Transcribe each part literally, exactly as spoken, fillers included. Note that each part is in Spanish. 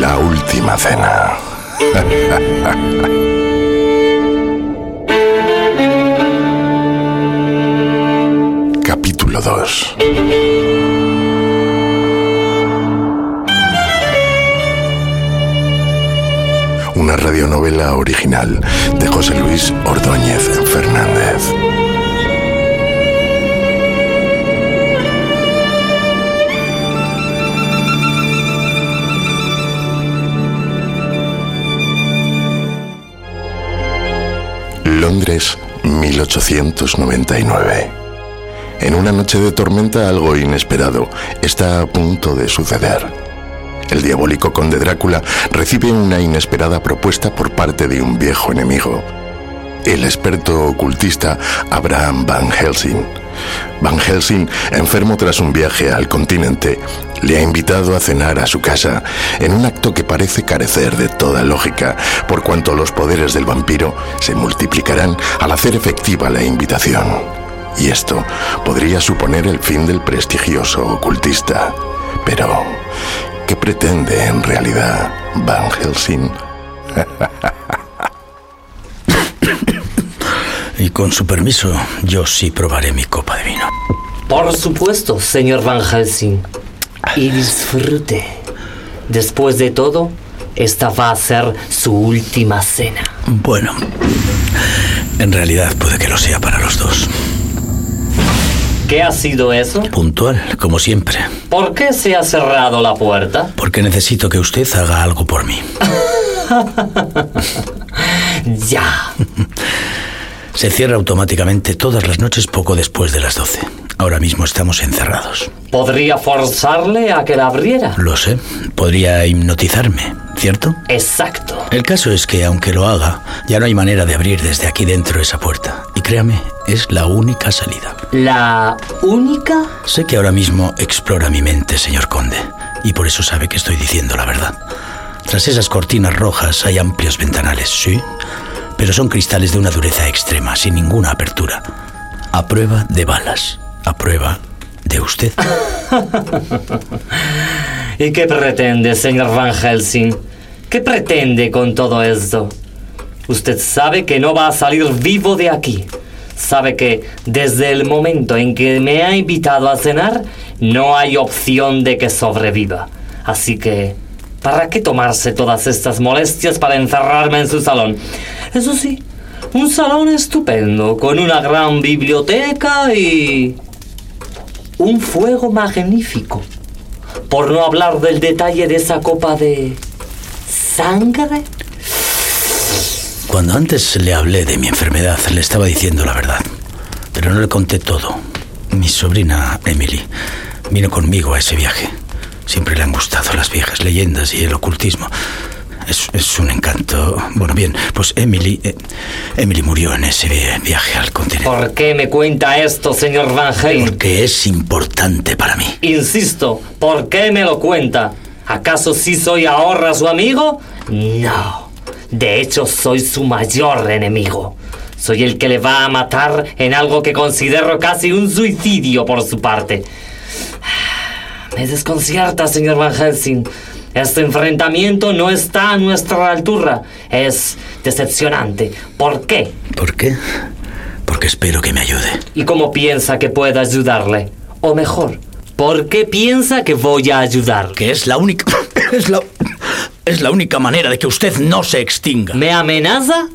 La última cena. Capítulo dos. Una radionovela original de José Luis Ordóñez Fernández. Londres, mil ochocientos noventa y nueve. En una noche de tormenta algo inesperado está a punto de suceder. El diabólico conde Drácula recibe una inesperada propuesta por parte de un viejo enemigo, el experto ocultista Abraham Van Helsing. Van Helsing, enfermo tras un viaje al continente, le ha invitado a cenar a su casa, en un acto que parece carecer de toda lógica, por cuanto los poderes del vampiro se multiplicarán al hacer efectiva la invitación. Y esto podría suponer el fin del prestigioso ocultista. Pero, ¿qué pretende en realidad Van Helsing? Y con su permiso, yo sí probaré mi copa de vino. Por supuesto, señor Van Helsing. Y disfrute. Después de todo, esta va a ser su última cena. Bueno, en realidad puede que lo sea para los dos. ¿Qué ha sido eso? Puntual, como siempre. ¿Por qué se ha cerrado la puerta? Porque necesito que usted haga algo por mí. Ya. Se cierra automáticamente todas las noches poco después de las doce. Ahora mismo estamos encerrados. ¿Podría forzarle a que la abriera? Lo sé. Podría hipnotizarme, ¿cierto? Exacto. El caso es que, aunque lo haga, ya no hay manera de abrir desde aquí dentro esa puerta. Y créame, es la única salida. ¿La única? Sé que ahora mismo explora mi mente, señor conde, y por eso sabe que estoy diciendo la verdad. Tras esas cortinas rojas hay amplios ventanales, sí, pero son cristales de una dureza extrema, sin ninguna apertura. A prueba de balas, a prueba de usted. ¿Y qué pretende, señor Van Helsing? ¿Qué pretende con todo esto? Usted sabe que no va a salir vivo de aquí. Sabe que desde el momento en que me ha invitado a cenar, no hay opción de que sobreviva. Así que, ¿para qué tomarse todas estas molestias para encerrarme en su salón? Eso sí, un salón estupendo, con una gran biblioteca y un fuego magnífico. Por no hablar del detalle de esa copa de sangre. Cuando antes le hablé de mi enfermedad, le estaba diciendo la verdad, pero no le conté todo. Mi sobrina Emily vino conmigo a ese viaje. Siempre le han gustado las viejas leyendas y el ocultismo. Es, es un encanto. Bueno, bien, pues Emily... Eh, Emily murió en ese viaje al continente. ¿Por qué me cuenta esto, señor Van Helsing? Porque es importante para mí. Insisto, ¿por qué me lo cuenta? ¿Acaso sí soy ahora su amigo? No. De hecho, soy su mayor enemigo. Soy el que le va a matar en algo que considero casi un suicidio por su parte. Me desconcierta, señor Van Helsing. Este enfrentamiento no está a nuestra altura. Es decepcionante. ¿Por qué? ¿Por qué? Porque espero que me ayude. ¿Y cómo piensa que pueda ayudarle? O mejor, ¿por qué piensa que voy a ayudar? Que es la única... Es la... Es la única manera de que usted no se extinga. ¿Me amenaza?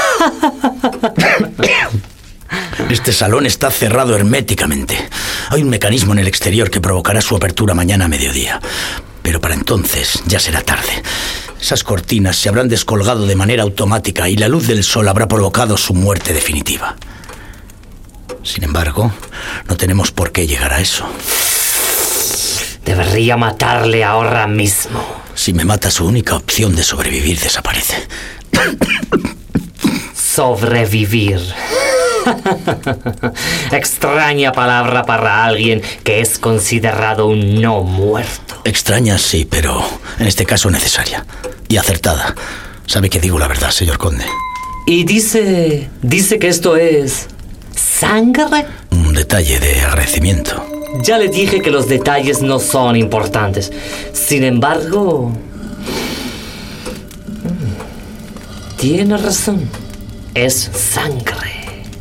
Este salón está cerrado herméticamente. Hay un mecanismo en el exterior que provocará su apertura mañana a mediodía. Pero para entonces ya será tarde. Esas cortinas se habrán descolgado de manera automática y la luz del sol habrá provocado su muerte definitiva. Sin embargo, no tenemos por qué llegar a eso. Debería matarle ahora mismo. Si me mata, su única opción de sobrevivir desaparece. Sobrevivir. Extraña palabra para alguien que es considerado un no muerto. Extraña, sí, pero en este caso necesaria. Y acertada. Sabe que digo la verdad, señor conde. Y dice... dice que esto es... ¿sangre? Un detalle de agradecimiento. Ya le dije que los detalles no son importantes. Sin embargo... Tiene razón. Es sangre.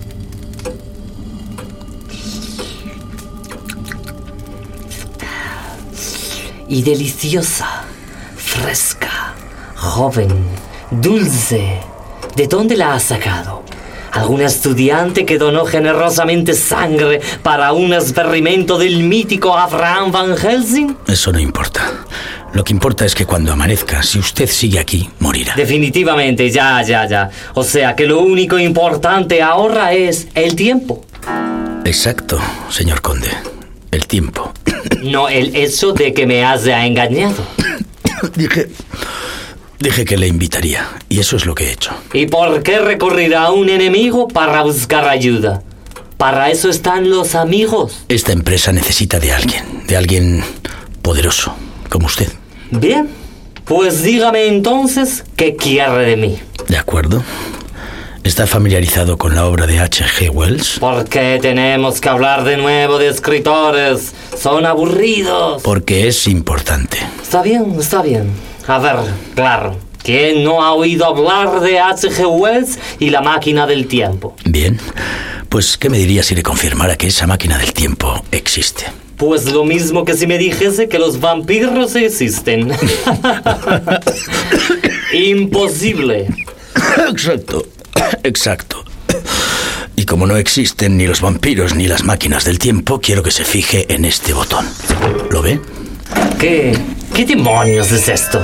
Y deliciosa, fresca, joven, dulce. ¿De dónde la has sacado? ¿Algún estudiante que donó generosamente sangre para un experimento del mítico Abraham Van Helsing? Eso no importa. Lo que importa es que cuando amanezca, si usted sigue aquí, morirá. Definitivamente, ya, ya, ya. O sea que lo único importante ahora es el tiempo. Exacto, señor conde. El tiempo. No el hecho de que me haya engañado. Dije... Dije que le invitaría, y eso es lo que he hecho. ¿Y por qué recurrir a un enemigo para buscar ayuda? Para eso están los amigos. Esta empresa necesita de alguien, de alguien poderoso, como usted. Bien, pues dígame entonces qué quiere de mí. De acuerdo. ¿Está familiarizado con la obra de H G Wells? ¿Por qué tenemos que hablar de nuevo de escritores? Son aburridos. Porque es importante. Está bien, está bien. A ver, claro. ¿Quién no ha oído hablar de H G Wells y la máquina del tiempo? Bien. Pues, ¿qué me diría si le confirmara que esa máquina del tiempo existe? Pues lo mismo que si me dijese que los vampiros existen. Imposible. Exacto. Exacto. Y como no existen ni los vampiros ni las máquinas del tiempo, quiero que se fije en este botón. ¿Lo ve? ¿Qué? ¿Qué demonios es esto?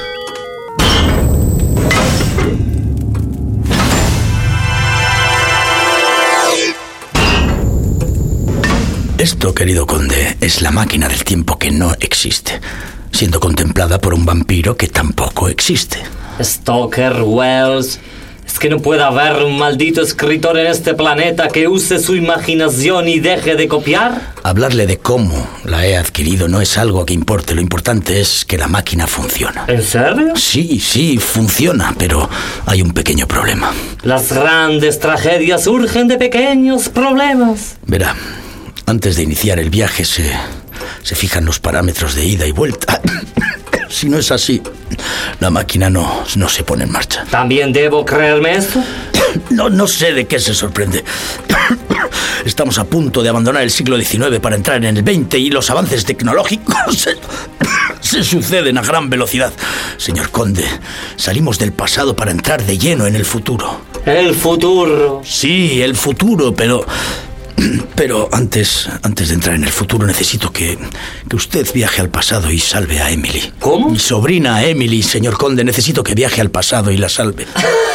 Esto, querido conde, es la máquina del tiempo que no existe, siendo contemplada por un vampiro que tampoco existe. Stoker Wells. ¿Es que no puede haber un maldito escritor en este planeta que use su imaginación y deje de copiar? Hablarle de cómo la he adquirido no es algo que importe. Lo importante es que la máquina funciona. ¿En serio? Sí, sí, funciona, pero hay un pequeño problema. Las grandes tragedias surgen de pequeños problemas. Verá, antes de iniciar el viaje se, se fijan los parámetros de ida y vuelta. Si no es así, la máquina no, no se pone en marcha. ¿También debo creerme esto? No, no sé de qué se sorprende. Estamos a punto de abandonar el siglo diecinueve para entrar en el veinte y los avances tecnológicos se, se suceden a gran velocidad. Señor conde, salimos del pasado para entrar de lleno en el futuro. ¿El futuro? Sí, el futuro, pero... Pero antes, antes de entrar en el futuro necesito que, que usted viaje al pasado y salve a Emily. ¿Cómo? Mi sobrina Emily, señor conde, necesito que viaje al pasado y la salve.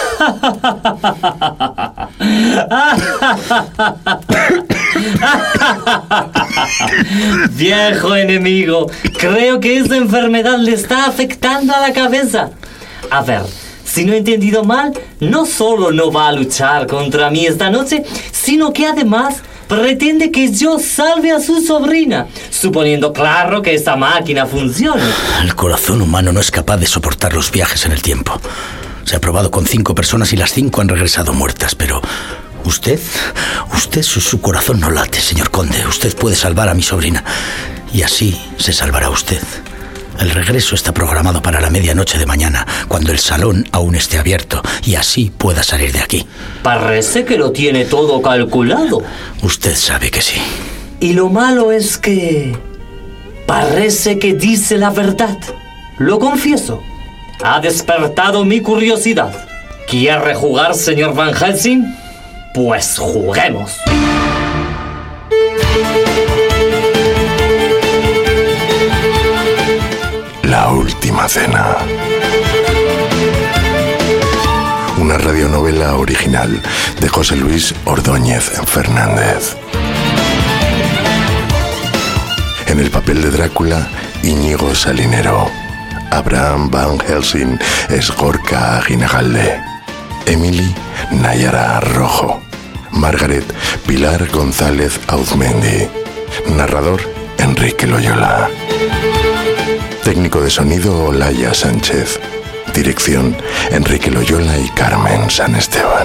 Viejo enemigo, creo que esa enfermedad le está afectando a la cabeza. A ver, si no he entendido mal, no solo no va a luchar contra mí esta noche, sino que además pretende que yo salve a su sobrina, suponiendo claro que esta máquina funcione. El corazón humano no es capaz de soportar los viajes en el tiempo. Se ha probado con cinco personas y las cinco han regresado muertas, pero... Usted, usted, su, su corazón no late, señor conde. Usted puede salvar a mi sobrina y así se salvará usted. El regreso está programado para la medianoche de mañana, cuando el salón aún esté abierto, y así pueda salir de aquí. Parece que lo tiene todo calculado. Usted sabe que sí. Y lo malo es que... parece que dice la verdad. Lo confieso. Ha despertado mi curiosidad. ¿Quiere jugar, señor Van Helsing? Pues juguemos. La última cena. Una radionovela original de José Luis Ordóñez Fernández. En el papel de Drácula, Íñigo Salinero. Abraham Van Helsing es Gorka Aguinagalde. Emily, Nayara Rojo. Margaret, Pilar González Auzmendi. Narrador, Enrique Loyola. Técnico de sonido, Olaya Sánchez. Dirección, Enrique Loyola y Carmen San Esteban.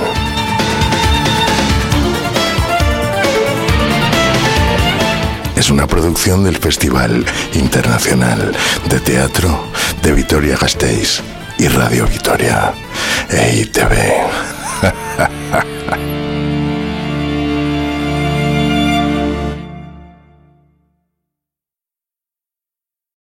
Es una producción del Festival Internacional de Teatro de Vitoria-Gasteiz y Radio Vitoria. E I T V.